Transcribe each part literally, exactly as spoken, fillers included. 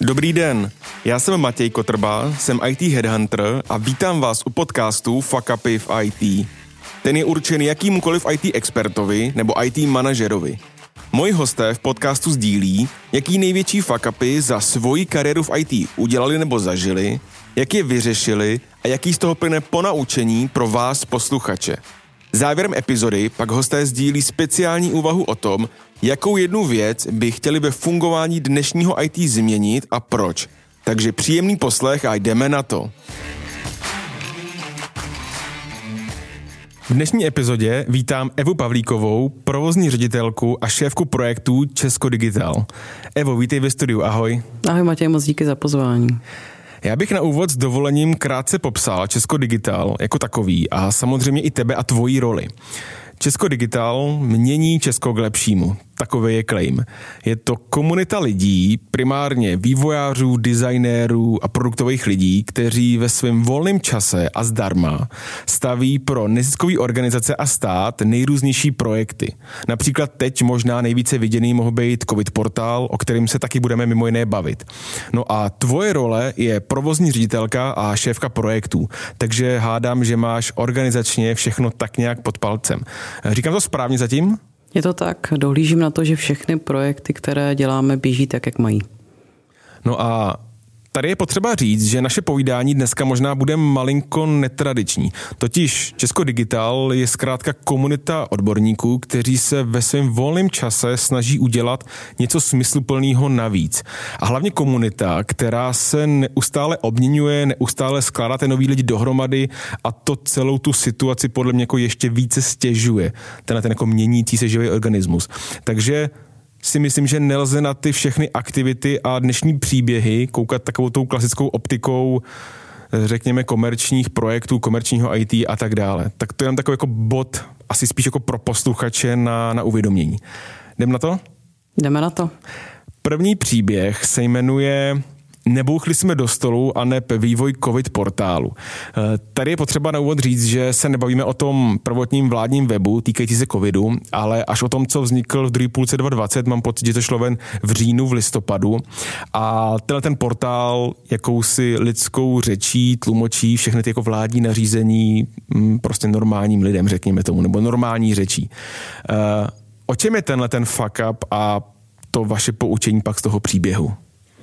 Dobrý den, já jsem Matěj Kotrba, jsem í té headhunter a vítám vás u podcastu Fuck Upy v í té. Ten je určený jakýmukoliv í té expertovi nebo í té manažerovi. Moji hosté v podcastu sdílí, jaký největší fuck upy za svoji kariéru v í té udělali nebo zažili, jak je vyřešili a jaký z toho plyne ponaučení pro vás posluchače. Závěrem epizody pak hosté sdílí speciální úvahu o tom, jakou jednu věc by chtěli ve fungování dnešního í té změnit a proč. Takže příjemný poslech a jdeme na to. V dnešní epizodě vítám Evu Pavlíkovou, provozní ředitelku a šéfku projektu Česko Digital. Evo, vítej ve studiu, ahoj. Ahoj Matěj, moc díky za pozvání. Já bych na úvod s dovolením krátce popsal Česko Digital jako takový a samozřejmě i tebe a tvoji roli. Česko Digital mění Česko k lepšímu. Takový je claim. Je to komunita lidí, primárně vývojářů, designérů a produktových lidí, kteří ve svém volném čase a zdarma staví pro neziskové organizace a stát nejrůznější projekty. Například teď možná nejvíce viděný mohl být COVID portál, o kterém se taky budeme mimo jiné bavit. No a tvoje role je provozní ředitelka a šéfka projektů, takže hádám, že máš organizačně všechno tak nějak pod palcem. Říkám to správně zatím? Je to tak, dohlížím na to, že všechny projekty, které děláme, běží tak, jak mají. No a tady je potřeba říct, že naše povídání dneska možná bude malinko netradiční. Totiž Česko Digital je zkrátka komunita odborníků, kteří se ve svém volném čase snaží udělat něco smysluplného navíc. A hlavně komunita, která se neustále obměňuje, neustále skládá ty nový lidi dohromady a to celou tu situaci podle mě jako ještě více stěžuje. Tenhle ten jako měnící se živý organismus. Takže si myslím, že nelze na ty všechny aktivity a dnešní příběhy koukat takovou tou klasickou optikou, řekněme, komerčních projektů, komerčního í té a tak dále. Tak to je jen takový jako bod, asi spíš jako pro posluchače na, na uvědomění. Jdem na to? Jdeme na to. První příběh se jmenuje Nebouchli jsme do stolu a neb vývoj COVID portálu. Tady je potřeba na úvod říct, že se nebavíme o tom prvotním vládním webu týkající se covidu, ale až o tom, co vznikl v druhé půlce dva tisíce dvacet, mám pocit, že to šlo ven v říjnu, v listopadu. A tenhle ten portál jakousi lidskou řečí tlumočí všechny ty jako vládní nařízení prostě normálním lidem, řekněme tomu, nebo normální řečí. O čem je tenhle ten fuck up a to vaše poučení pak z toho příběhu?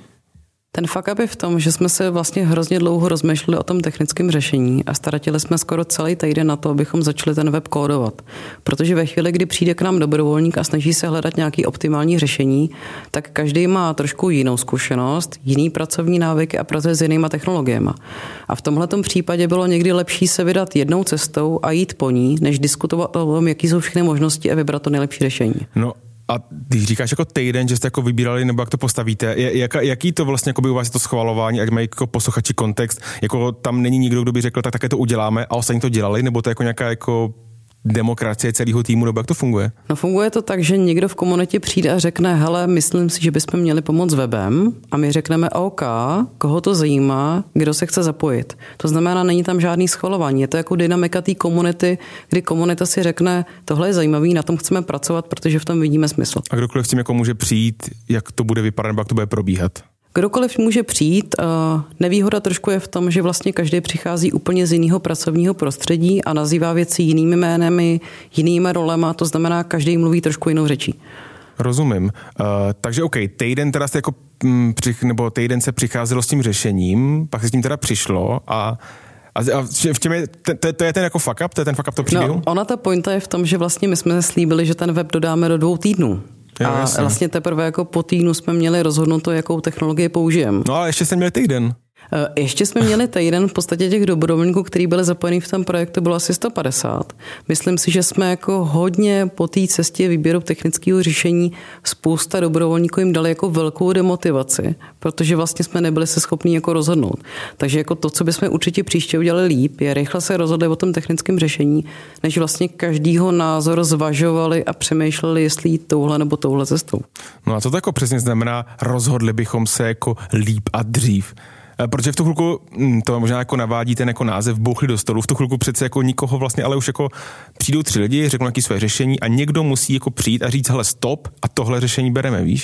Ten fuck up je v tom, že jsme se vlastně hrozně dlouho rozmýšleli o tom technickém řešení a ztratili jsme skoro celý týden na to, abychom začali ten web kódovat. Protože ve chvíli, kdy přijde k nám dobrovolník a snaží se hledat nějaké optimální řešení, tak každý má trošku jinou zkušenost, jiný pracovní návyky a pracuje s jinýma technologiemi. A v tomhletom případě bylo někdy lepší se vydat jednou cestou a jít po ní, než diskutovat o tom, jaký jsou všechny možnosti a vybrat to nejlepší řešení. No. A když říkáš jako týden, že jste jako vybírali, nebo jak to postavíte, jak, jaký to vlastně jako by u vás je to schvalování, ať mají jako posluchači kontext, jako tam není nikdo, kdo by řekl, tak také to uděláme a ostatní to dělali, nebo to je jako nějaká jako demokracie celého týmu, nebo jak to funguje? No funguje to tak, že někdo v komunitě přijde a řekne, hele, myslím si, že bychom měli pomoct s webem a my řekneme OK, koho to zajímá, kdo se chce zapojit. To znamená, není tam žádný schvalování. Je to jako dynamika té komunity, kdy komunita si řekne, tohle je zajímavý, na tom chceme pracovat, protože v tom vidíme smysl. A kdokoliv s tím jako může přijít, jak to bude vypadat, nebo jak to bude probíhat? Kdokoliv může přijít. Nevýhoda trošku je v tom, že vlastně každý přichází úplně z jiného pracovního prostředí a nazývá věci jinými jmény, jinými rolema, to znamená, každý mluví trošku jinou řečí. Rozumím. Uh, takže OK, týden teda jste jako, m, přich, nebo týden se přicházelo s tím řešením, pak se s tím teda přišlo a A v čem je, to, to je ten jako fuck up, to je ten fuck up to příběhu? No, ona ta pointa je v tom, že vlastně my jsme slíbili, že ten web dodáme do dvou týdnů. Jo, a jasně. vlastně teprve jako po týdnu jsme měli rozhodnout to, jakou technologii použijeme. No ale ještě jste měli týden. Ještě jsme měli týden, v podstatě těch dobrovolníků, kteří byli zapojení v tom projektu, bylo asi sto padesát. Myslím si, že jsme jako hodně po té cestě výběru technického řešení spousta dobrovolníků jim dali jako velkou demotivaci, protože vlastně jsme nebyli se schopni jako rozhodnout. Takže jako to, co bychom určitě příště udělali líp, je rychle se rozhodli o tom technickém řešení, než vlastně každýho názor zvažovali a přemýšleli, jestli jít touhle nebo touhle cestou. No a co to jako přesně znamená, rozhodli bychom se jako líp a dřív? Protože v tu chvilku, to možná jako navádí ten jako název bouchli do stolu, v tu chvilku přece jako nikoho vlastně, ale už jako přijdou tři lidi, řeknou nějaké své řešení a někdo musí jako přijít a říct, hele stop a tohle řešení bereme, víš?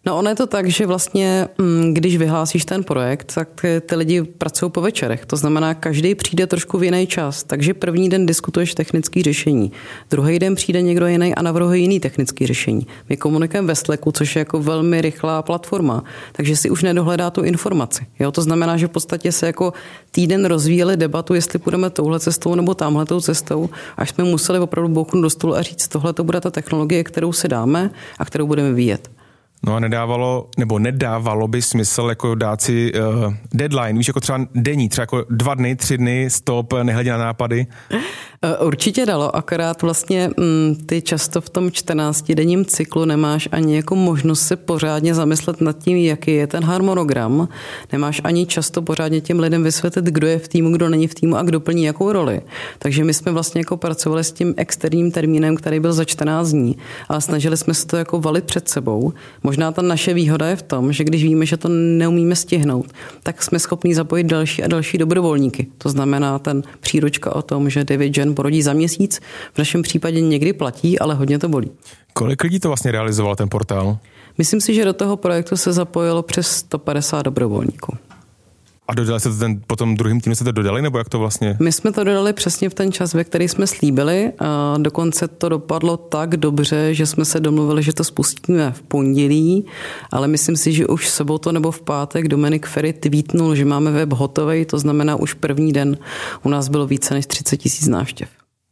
No ono je to tak, že vlastně, když vyhlásíš ten projekt, tak ty lidi pracují po večerech. To znamená, každý přijde trošku v jiný čas. Takže první den diskutuješ technické řešení. Druhý den přijde někdo jiný a navrhuje jiný technické řešení. My komunikujeme ve Slacku, což je jako velmi rychlá platforma, takže si už nedohledá tu informaci. Jo? To znamená, že v podstatě se jako týden rozvíjeli debatu, jestli půjdeme touhle cestou nebo tamhletou cestou, až jsme museli opravdu bouchnout do stolu a říct, tohle to bude ta technologie, kterou si dáme a kterou budeme vyvíjet. No a nedávalo, nebo nedávalo by smysl jako dát si uh, deadline, víš, jako třeba denní, třeba jako dva dny, tři dny, stop, nehledě na nápady? Určitě dalo, akorát vlastně m, ty často v tom čtrnáctidenním cyklu nemáš ani jako možnost se pořádně zamyslet nad tím, jaký je ten harmonogram. Nemáš ani často pořádně těm lidem vysvětlit, kdo je v týmu, kdo není v týmu a kdo plní jakou roli. Takže my jsme vlastně jako pracovali s tím externím termínem, který byl za čtrnáct dní, ale snažili jsme se to jako valit před sebou. Možná ta naše výhoda je v tom, že když víme, že to neumíme stihnout, tak jsme schopni zapojit další a další dobrovolníky. To znamená ten příručka o tom, že devět žen porodí za měsíc, v našem případě někdy platí, ale hodně to bolí. Kolik lidí to vlastně realizoval ten portál? Myslím si, že do toho projektu se zapojilo přes sto padesát dobrovolníků. A dodali se to ten, potom druhým týmu jste to dodali, nebo jak to vlastně? My jsme to dodali přesně v ten čas, ve který jsme slíbili. A dokonce to dopadlo tak dobře, že jsme se domluvili, že to spustíme v pondělí, ale myslím si, že už v sobotu nebo v pátek Dominik Ferry tweetnul, že máme web hotovej, to znamená už první den u nás bylo více než třicet tisíc návštěv.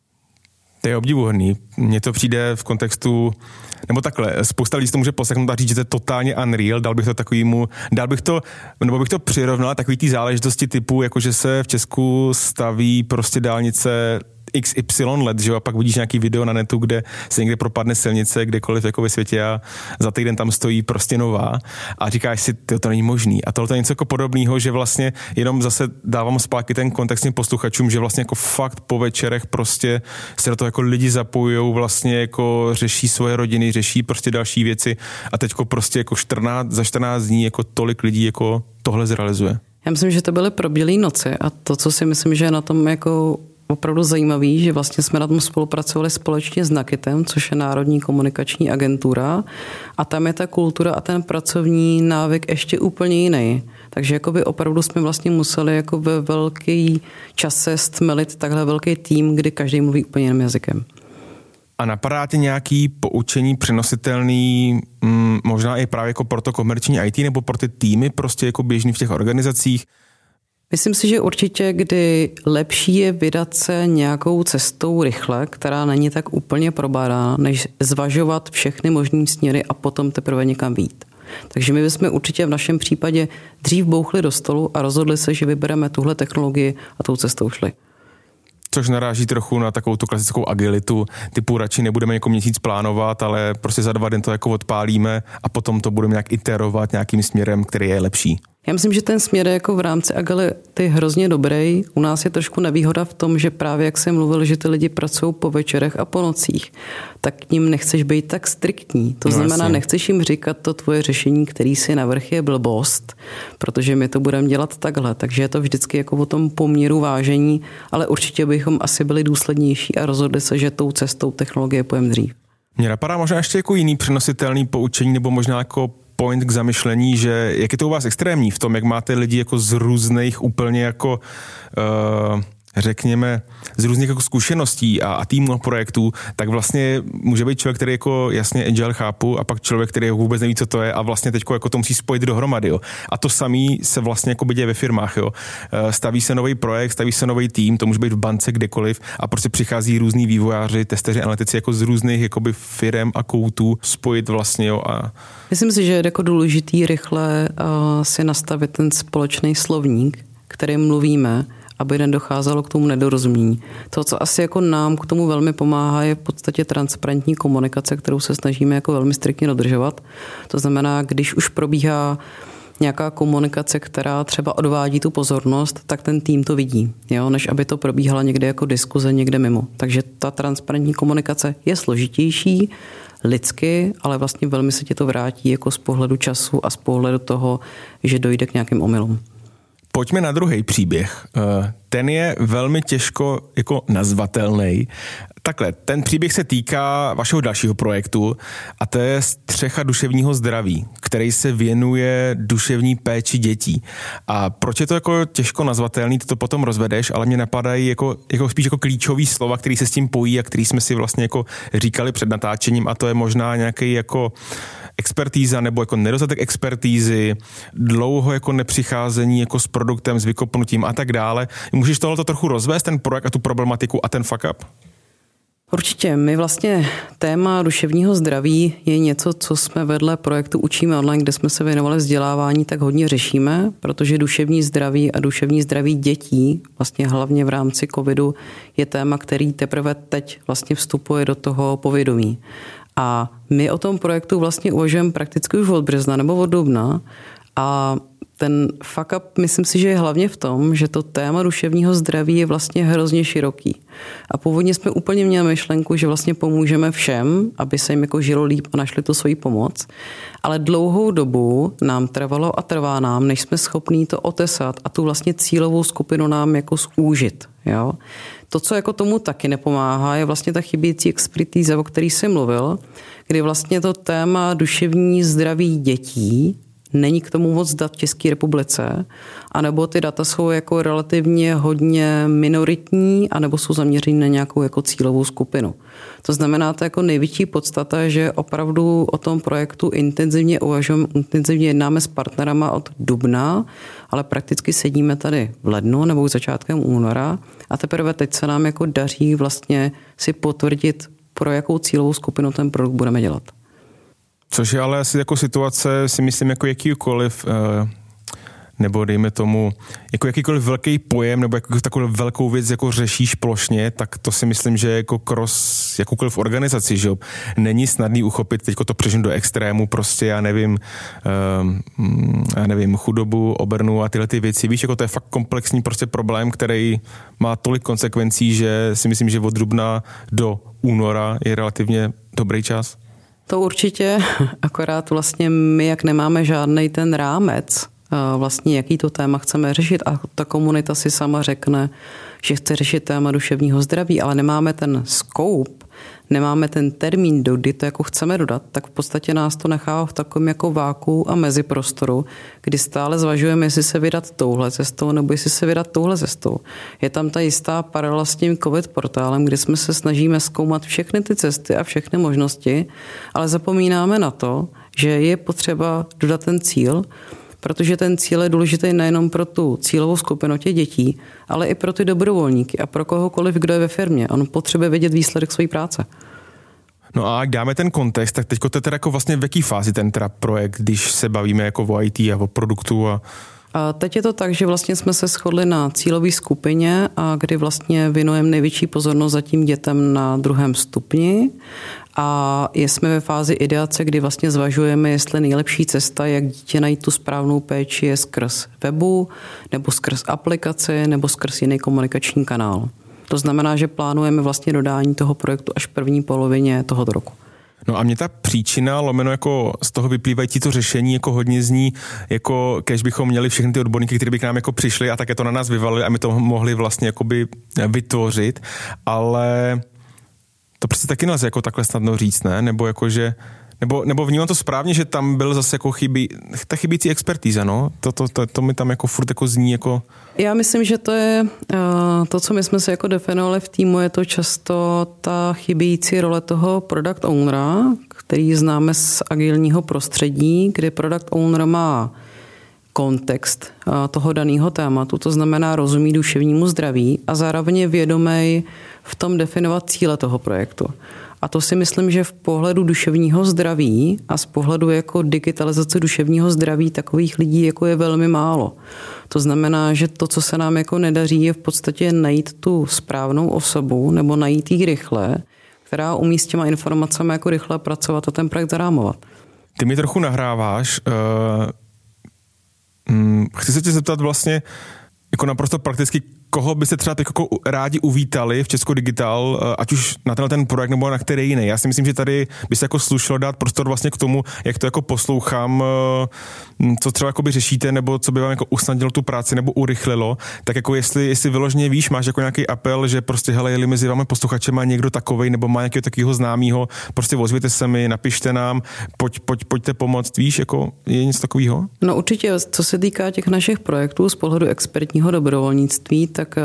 To je obdivuhodný. Mně to přijde v kontextu, nebo takhle, spousta lidí to může poslechnout a říct, že to je totálně unreal, dal bych to takovýmu, dal bych to, nebo bych to přirovnal takový té záležitosti typu, jakože se v Česku staví prostě dálnice iks ypsilon let, že jo, a pak vidíš nějaký video na netu, kde se někde propadne silnice, kdekoliv jako ve světě a za týden tam stojí prostě nová a říkáš si, to, to není možný. A tohle je něco jako podobného, že vlastně jenom zase dávám zpátky ten kontext těm posluchačům, že vlastně jako fakt po večerech prostě se do toho jako lidi zapojujou, vlastně jako řeší svoje rodiny, řeší prostě další věci a teďko prostě jako čtrnáct, za čtrnáct dní jako tolik lidí jako tohle zrealizuje. Já myslím, že to byly probělý noci a to, co si myslím, že je na tom jako opravdu zajímavý, že vlastně jsme na tom spolupracovali společně s Nakitem, což je Národní komunikační agentura a tam je ta kultura a ten pracovní návyk ještě úplně jiný. Takže jakoby opravdu jsme vlastně museli jako ve velký čase stmelit takhle velký tým, kdy každý mluví úplně jiným jazykem. A napadá tě nějaký poučení přenositelný, mm, možná i právě jako pro to komerční í té nebo pro ty týmy prostě jako běžný v těch organizacích? Myslím si, že určitě, kdy lepší je vydat se nějakou cestou rychle, která není tak úplně probádána, než zvažovat všechny možný směry a potom teprve někam vyjít. Takže my bychom určitě v našem případě dřív bouchli do stolu a rozhodli se, že vybereme tuhle technologii a tou cestou šli. Což naráží trochu na takovou tu klasickou agilitu, typu radši nebudeme jako měsíc plánovat, ale prostě za dva dny to jako odpálíme a potom to budeme nějak iterovat nějakým směrem, který je lepší. Já myslím, že ten směr je jako v rámci agility hrozně dobrý. U nás je trošku nevýhoda v tom, že právě jak jsem mluvil, že ty lidi pracují po večerech a po nocích, tak k ním nechceš být tak striktní. To no znamená, jasně. Nechceš jim říkat to tvoje řešení, který si navrch je blbost, protože my to budeme dělat takhle. Takže je to vždycky jako o tom poměru vážení, ale určitě bychom asi byli důslednější a rozhodli se, že tou cestou technologie půjdeme dřív. Mně napadá možná ještě jako jiný přenositelný poučení nebo možná jako point k zamyšlení, že jak je to u vás extrémní v tom, jak máte lidi jako z různých úplně jako uh, řekněme, z různých jako zkušeností a, a týmů projektů, tak vlastně může být člověk, který jako jasně agile chápu a pak člověk, který vůbec neví, co to je a vlastně teďko jako to musí spojit dohromady. Jo. A to samý se vlastně jako děje ve firmách. Jo. Staví se nový projekt, staví se nový tým, to může být v bance kdekoliv a prostě přichází různý vývojáři, testeři, analytici jako z různých jakoby firem a koutů spojit vlastně. Jo, a... Myslím si, že je jako důležitý rychle uh, si nastavit ten společný slovník, kterým mluvíme, aby nedocházelo k tomu nedorozumění. To, co asi jako nám k tomu velmi pomáhá, je v podstatě transparentní komunikace, kterou se snažíme jako velmi striktně dodržovat. To znamená, když už probíhá nějaká komunikace, která třeba odvádí tu pozornost, tak ten tým to vidí, jo? Než aby to probíhala někde jako diskuze někde mimo. Takže ta transparentní komunikace je složitější, lidsky, ale vlastně velmi se ti to vrátí jako z pohledu času a z pohledu toho, že dojde k nějakým omylům. Pojďme na druhý příběh. Ten je velmi těžko jako nazvatelný. Takhle, ten příběh se týká vašeho dalšího projektu a to je Střecha duševního zdraví, který se věnuje duševní péči dětí. A proč je to jako těžko nazvatelný, ty to potom rozvedeš, ale mě napadají jako, jako spíš jako klíčový slova, který se s tím pojí a který jsme si vlastně jako říkali před natáčením, a to je možná nějaký jako expertíza nebo jako nedostatek expertízy, dlouho jako nepřicházení jako s produktem, s vykopnutím a tak dále. Můžeš tohleto trochu rozvést, ten projekt a tu problematiku a ten fuck up? Určitě. My vlastně téma duševního zdraví je něco, co jsme vedle projektu Učíme online, kde jsme se věnovali vzdělávání, tak hodně řešíme, protože duševní zdraví a duševní zdraví dětí, vlastně hlavně v rámci covidu, je téma, který teprve teď vlastně vstupuje do toho povědomí. A my o tom projektu vlastně uvažujeme prakticky už od března nebo od dubna a ten fuck up, myslím si, že je hlavně v tom, že to téma duševního zdraví je vlastně hrozně široký. A původně jsme úplně měli myšlenku, že vlastně pomůžeme všem, aby se jim jako žilo líp a našli tu svoji pomoc. Ale dlouhou dobu nám trvalo a trvá nám, než jsme schopní to otesat a tu vlastně cílovou skupinu nám jako zúžit. Jo? To, co jako tomu taky nepomáhá, je vlastně ta chybějící expertíza, o který jsem mluvil, kdy vlastně to téma duševní zdraví dětí není k tomu moc dat v České republice, anebo ty data jsou jako relativně hodně minoritní, anebo jsou zaměřený na nějakou jako cílovou skupinu. To znamená, to jako největší podstata, že opravdu o tom projektu intenzivně uvažujeme, intenzivně jednáme s partnerama od dubna, ale prakticky sedíme tady v lednu nebo začátkem února a teprve teď se nám jako daří vlastně si potvrdit, pro jakou cílovou skupinu ten produkt budeme dělat. Což je ale asi jako situace, si myslím, jako jakýkoliv, nebo dejme tomu, jako jakýkoliv velký pojem, nebo jako takovou velkou věc jako řešíš plošně, tak to si myslím, že jako cross jakoukoliv organizaci, že jo. Není snadný uchopit, teďko to přeženu do extrému, prostě já nevím, já nevím, chudobu, obrnu a tyhle ty věci. Víš, jako to je fakt komplexní prostě problém, který má tolik konsekvencí, že si myslím, že od dubna do února je relativně dobrý čas. To určitě, akorát vlastně my, jak nemáme žádnej ten rámec, vlastně jaký to téma chceme řešit a ta komunita si sama řekne, že chce řešit téma duševního zdraví, ale nemáme ten scope, nemáme ten termín, do kdy to jako chceme dodat, tak v podstatě nás to nechává v takovém jako váku a meziprostoru, kdy stále zvažujeme, jestli se vydat touhle cestou nebo jestli se vydat touhle cestou. Je tam ta jistá paralela s tím COVID portálem, kdy jsme se snažíme zkoumat všechny ty cesty a všechny možnosti, ale zapomínáme na to, že je potřeba dodat ten cíl, protože ten cíl je důležitý nejenom pro tu cílovou skupinu těch dětí, ale i pro ty dobrovolníky a pro kohokoliv, kdo je ve firmě. On potřebuje vědět výsledek své práce. No a jak dáme ten kontext, tak teďko to je teda jako vlastně v jaký fázi ten teda projekt, když se bavíme jako o í té a o produktu a... A teď je to tak, že vlastně jsme se shodli na cílové skupině, a kdy vlastně věnujeme největší pozornost zatím dětem na druhém stupni a jsme ve fázi ideace, kdy vlastně zvažujeme, jestli nejlepší cesta, jak dítě najít tu správnou péči, je skrz webu, nebo skrz aplikaci, nebo skrz jiný komunikační kanál. To znamená, že plánujeme vlastně dodání toho projektu až v první polovině tohoto roku. No a mě ta příčina, lomeno jako z toho vyplývající to řešení, jako hodně zní, jako kež bychom měli všechny ty odborníky, kteří by k nám jako přišli a také to na nás vyvalili a my to mohli vlastně jakoby vytvořit, ale to prostě taky nelze jako takhle snadno říct, ne? Nebo jakože, nebo, nebo vnímám to správně, že tam byl zase jako chybí, ta chybící expertíza, no? To, to, to, to mi tam jako furt jako zní jako... Já myslím, že to je to, co my jsme se jako definovali v týmu, je to často ta chybějící role toho product ownera, který známe z agilního prostředí, kde product owner má kontext toho daného tématu, to znamená rozumí duševnímu zdraví a zároveň je vědomý v tom definovat cíle toho projektu. A to si myslím, že v pohledu duševního zdraví a z pohledu jako digitalizace duševního zdraví takových lidí jako je velmi málo. To znamená, že to, co se nám jako nedaří, je v podstatě najít tu správnou osobu nebo najít ji rychle, která umí s těma informacemi jako rychle pracovat a ten projekt zarámovat. Ty mi trochu nahráváš. Uh, um, chci se tě zeptat vlastně jako naprosto prakticky, koho byste třeba teď jako rádi uvítali v Česko Digital, ať už na tenhle ten projekt nebo na který jiný. Já si myslím, že tady by se jako slušelo dát prostor vlastně k tomu, jak to jako poslouchám, co třeba jako by řešíte, nebo co by vám jako usnadnilo tu práci nebo urychlilo, tak jako jestli, jestli vyloženě víš, máš jako nějaký apel, že prostě hele, jeli mezi vámi posluchačem má někdo takovej nebo má nějakého takového známého, prostě ozvěte se mi, napište nám, pojď, pojď, pojďte pomoct, víš, jako je něco takového? No určitě, co se týká těch našich projektů z pohledu expertního dobrovolnictví, tak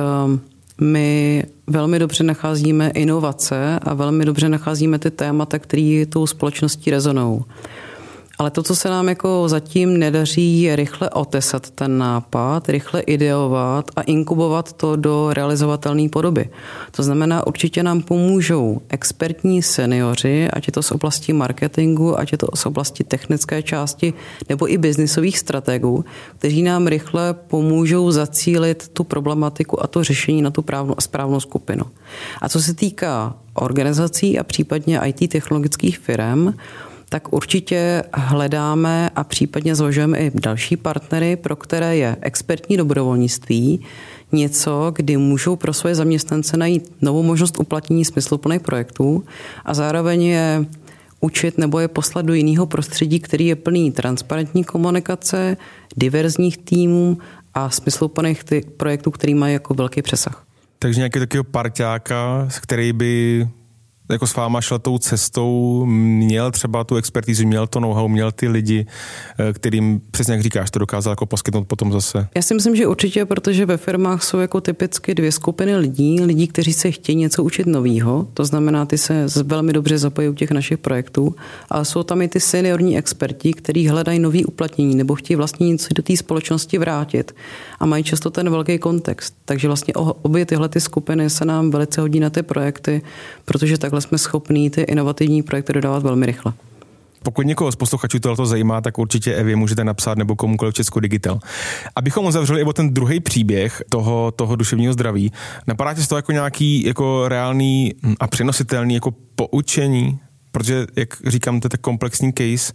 my velmi dobře nacházíme inovace a velmi dobře nacházíme ty témata, které tou společností rezonují. Ale to, co se nám jako zatím nedaří, je rychle otesat ten nápad, rychle ideovat a inkubovat to do realizovatelné podoby. To znamená, určitě nám pomůžou expertní seniori, ať je to z oblasti marketingu, ať je to z oblasti technické části, nebo i biznisových strategů, kteří nám rychle pomůžou zacílit tu problematiku a to řešení na tu právnou a správnou skupinu. A co se týká organizací a případně í té technologických firm, tak určitě hledáme a případně zvažujeme i další partnery, pro které je expertní dobrovolnictví něco, kdy můžou pro svoje zaměstnance najít novou možnost uplatnění smysluplných projektů a zároveň je učit nebo je poslat do jiného prostředí, který je plný transparentní komunikace, diverzních týmů a smysluplných projektů, který mají jako velký přesah. Takže nějaký takového parťáka, který by jako s váma šel tou cestou, měl třeba tu expertizu, měl to know-how, měl ty lidi, kterým, přesně jak říkáš, to dokázal jako poskytnout potom zase. Já si myslím, že určitě, protože ve firmách jsou jako typicky dvě skupiny lidí, lidí, kteří se chtějí něco učit novýho, to znamená, ty se velmi dobře zapojí u těch našich projektů, a jsou tam i ty seniorní experti, kteří hledají nový uplatnění nebo chtějí vlastně něco do té společnosti vrátit a mají často ten velký kontext. Takže vlastně obě tyhle ty skupiny se nám velice hodí na ty projekty, protože takhle jsme schopní ty inovativní projekty dodávat velmi rychle. Pokud někoho z posluchačů tohle zajímá, tak určitě Evě můžete napsat nebo komukoliv v Česku Digital. Abychom uzavřeli i o ten druhý příběh toho, toho duševního zdraví, napadá tě z toho jako nějaký jako reálný a přenositelný jako poučení? Protože, jak říkám, to je tak komplexní case.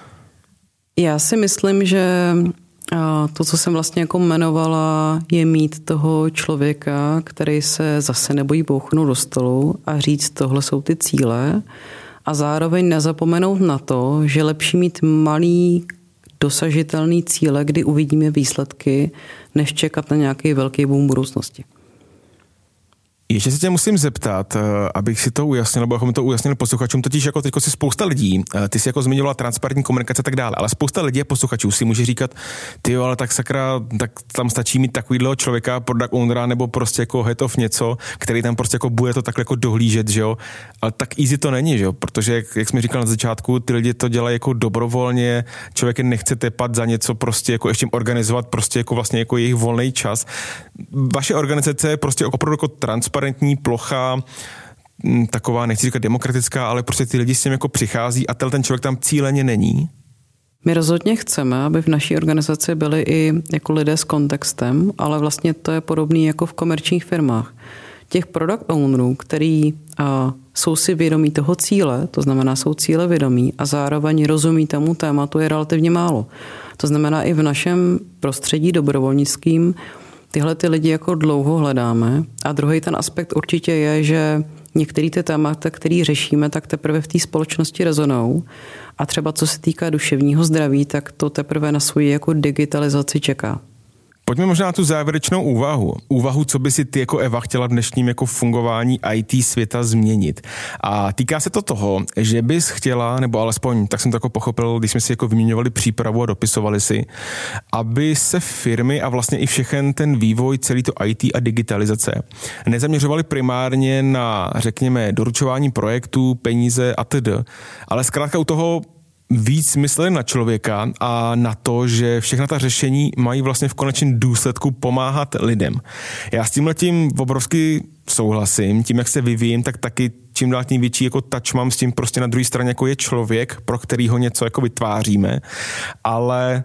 Já si myslím, že to, co jsem vlastně jako jmenovala, je mít toho člověka, který se zase nebojí bouchnout do stolu a říct, tohle jsou ty cíle, a zároveň nezapomenout na to, že lepší mít malý dosažitelný cíle, kdy uvidíme výsledky, než čekat na nějaký velký boom budoucnosti. Ještě se tě musím zeptat, abych si to ujasnil, nebo abychom to ujasnili posluchačům, totiž jako teďko si spousta lidí, ty jsi jako zmiňovala transparentní komunikace a tak dále, ale spousta lidí a posluchačů si může říkat, ty ale tak sakra, tak tam stačí mít takovýhle člověka, product ownera, nebo prostě jako head of něco, který tam prostě jako bude to takhle jako dohlížet, že jo, ale tak easy to není, že jo, protože jak, jak jsme říkali na začátku, ty lidi to dělají jako dobrovolně, člověk nechce tepat za něco, prostě jako ještě organizovat prostě jako vlastně jako jejich volný čas. Vaše organizace je prostě opravdu jako transparentní, plocha, taková, nechci říkat demokratická, ale prostě ty lidi s tím jako přichází a ten člověk tam cíleně není? My rozhodně chceme, aby v naší organizaci byli i jako lidé s kontextem, ale vlastně to je podobný jako v komerčních firmách. Těch product ownerů, který a, jsou si vědomí toho cíle, to znamená jsou cíle vědomí a zároveň rozumí tomu tématu, je relativně málo. To znamená i v našem prostředí dobrovolnickým tyhle ty lidi jako dlouho hledáme. A druhý ten aspekt určitě je, že některé ty témata, které řešíme, tak teprve v té společnosti rezonou. A třeba co se týká duševního zdraví, tak to teprve na svoji jako digitalizaci čeká. Pojďme možná na tu závěrečnou úvahu. Úvahu, co by si ty jako Eva chtěla v dnešním jako fungování í té světa změnit. A týká se to toho, že bys chtěla, nebo alespoň tak jsem to jako pochopil, když jsme si jako vyměňovali přípravu a dopisovali si, aby se firmy a vlastně i všechen ten vývoj, celý to í té a digitalizace nezaměřovaly primárně na, řekněme, doručování projektů, peníze a td. Ale zkrátka u toho víc mysleli na člověka a na to, že všechna ta řešení mají vlastně v konečném důsledku pomáhat lidem. Já s tímhletím obrovsky souhlasím, tím, jak se vyvíjím, tak taky čím dál tím větší jako touch mám s tím prostě na druhé straně, jako je člověk, pro kterýho něco jako vytváříme, ale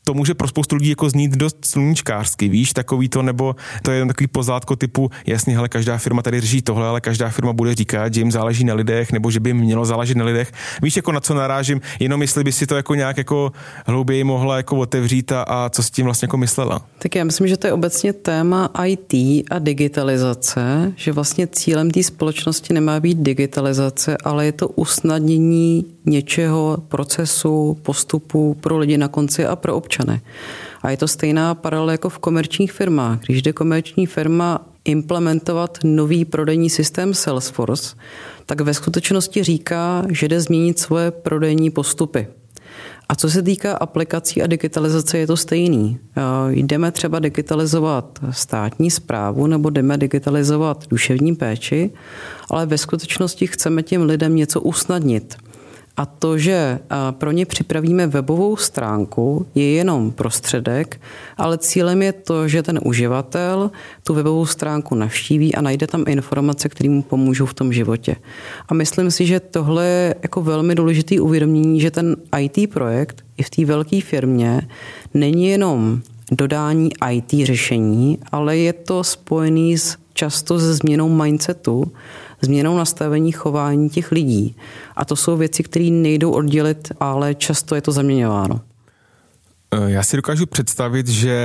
to může pro spoustu lidí jako znít dost sluníčkářsky, víš, takový to, nebo to je takový pozlátko typu, jasně, hele, každá firma tady řeší tohle, ale každá firma bude říkat, že jim záleží na lidech, nebo že by jim mělo záležet na lidech. Víš, jako na co narážím, jenom jestli by si to jako nějak jako hlouběji mohla jako otevřít a, a co s tím vlastně jako myslela. Tak já myslím, že to je obecně téma í té a digitalizace, že vlastně cílem té společnosti nemá být digitalizace, ale je to usnadnění něčeho, procesu, postupu pro lidi na konci a pro občany. A je to stejná paralela jako v komerčních firmách. Když jde komerční firma implementovat nový prodejní systém Salesforce, tak ve skutečnosti říká, že jde změnit svoje prodejní postupy. A co se týká aplikací a digitalizace, je to stejný. Jdeme třeba digitalizovat státní správu nebo jdeme digitalizovat duševní péči, ale ve skutečnosti chceme těm lidem něco usnadnit. A to, že pro ně připravíme webovou stránku, je jenom prostředek, ale cílem je to, že ten uživatel tu webovou stránku navštíví a najde tam informace, které mu pomůžou v tom životě. A myslím si, že tohle je jako velmi důležitý uvědomění, že ten í té projekt i v té velké firmě není jenom dodání í té řešení, ale je to spojený s často se změnou mindsetu, změnou nastavení chování těch lidí. A to jsou věci, které nejdou oddělit, ale často je to zaměňováno. Já si dokážu představit, že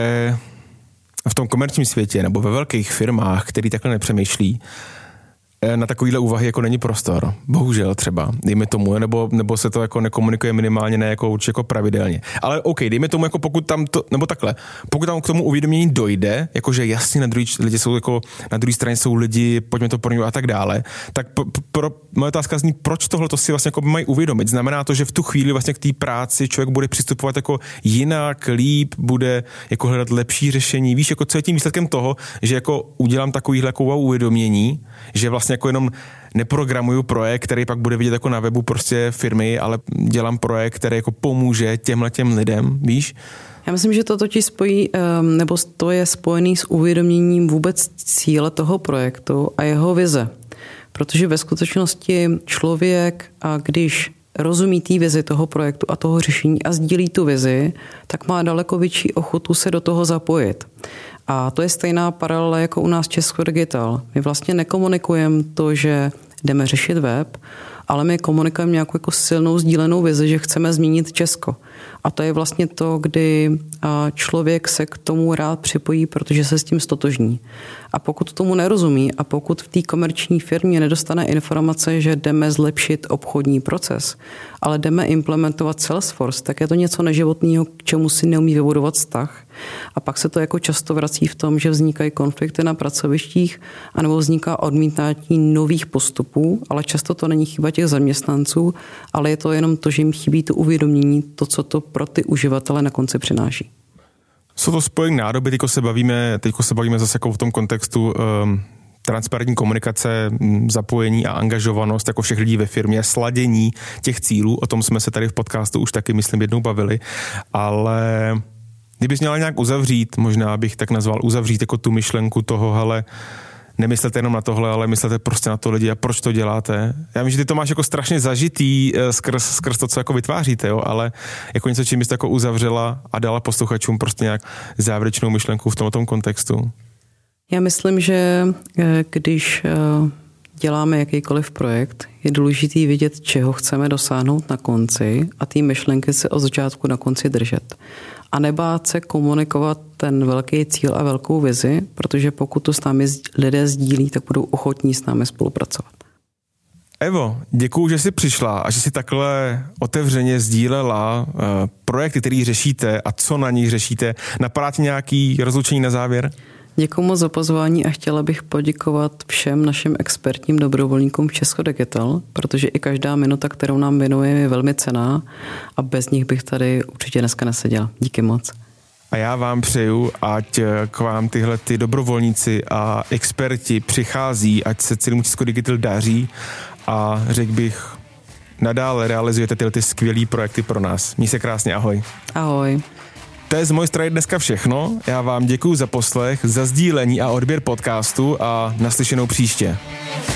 v tom komerčním světě nebo ve velkých firmách, který takhle nepřemýšlí, na takovýhle úvahy jako není prostor. Bohužel třeba, dejme tomu, nebo, nebo se to jako nekomunikuje minimálně ne jako určitě jako pravidelně. Ale OK, dejme tomu, jako pokud tam to, nebo takhle, pokud tam k tomu uvědomění dojde, jakože jasně na druhý lidi jsou jako, na druhé straně jsou lidi, pojďme to pro a tak dále, tak pro, pro, moje otázka zní, proč tohle to si vlastně jako mají uvědomit? Znamená to, že v tu chvíli vlastně k té práci člověk bude přistupovat jako jinak, líp, bude jako hledat lepší řešení. Víš, jako co je tím výsledkem toho, že jako udělám takovýhle jako uvědomění, že vlastně jako jenom neprogramuju projekt, který pak bude vidět jako na webu prostě firmy, ale dělám projekt, který jako pomůže těmhle těm lidem, víš? Já myslím, že to totiž spojí, nebo to je spojený s uvědoměním vůbec cíle toho projektu a jeho vize. Protože ve skutečnosti člověk, a když rozumí té vizi toho projektu a toho řešení a sdílí tu vizi, tak má daleko větší ochotu se do toho zapojit. A to je stejná paralela jako u nás Česko Digital. My vlastně nekomunikujeme to, že jdeme řešit web, ale my komunikujeme nějakou jako silnou sdílenou vizi, že chceme změnit Česko. A to je vlastně to, kdy člověk se k tomu rád připojí, protože se s tím stotožní. A pokud tomu nerozumí a pokud v té komerční firmě nedostane informace, že jdeme zlepšit obchodní proces, ale jdeme implementovat Salesforce, tak je to něco neživotného, k čemu si neumí vybudovat vztah. A pak se to jako často vrací v tom, že vznikají konflikty na pracovištích anebo vzniká odmítnutí nových postupů, ale často to není chyba těch zaměstnanců, ale je to jenom to, že jim chybí to uvědomění, to, co to pro ty uživatele na konci přináší. Jsou to spojené nádoby, teďko se bavíme, teďko se bavíme zase jako v tom kontextu um, transparentní komunikace, zapojení a angažovanost jako všech lidí ve firmě, sladění těch cílů, o tom jsme se tady v podcastu už taky, myslím, jednou bavili, ale kdybys měla nějak uzavřít, možná bych tak nazval uzavřít jako tu myšlenku toho, hele, nemyslete jenom na tohle, ale myslete prostě na to lidi a proč to děláte. Já vím, že ty to máš jako strašně zažitý skrz, skrz to, co jako vytváříte, jo, ale jako něco, čím byste jako uzavřela a dala posluchačům prostě nějak závěrečnou myšlenku v tomto kontextu. Já myslím, že když děláme jakýkoliv projekt, je důležitý vidět, čeho chceme dosáhnout na konci a ty myšlenky se od začátku na konci držet. A nebát se komunikovat ten velký cíl a velkou vizi, protože pokud to s námi lidé sdílí, tak budou ochotní s námi spolupracovat. Evo, děkuju, že jsi přišla a že jsi takhle otevřeně sdílela uh, projekty, který řešíte a co na nich řešíte. Napadá ti nějaký rozloučení na závěr? Děkuji moc za pozvání a chtěla bych poděkovat všem našim expertním dobrovolníkům v Česko Digital, protože i každá minuta, kterou nám věnujeme, je velmi cenná a bez nich bych tady určitě dneska neseděla. Díky moc. A já vám přeju, ať k vám tyhle ty dobrovolníci a experti přichází, ať se celému Česko Digital daří a řekl bych, nadále realizujete tyhle ty skvělý projekty pro nás. Měj se krásně, ahoj. Ahoj. To je z mojej strany dneska všechno. Já vám děkuju za poslech, za sdílení a odběr podcastu a naslyšenou příště.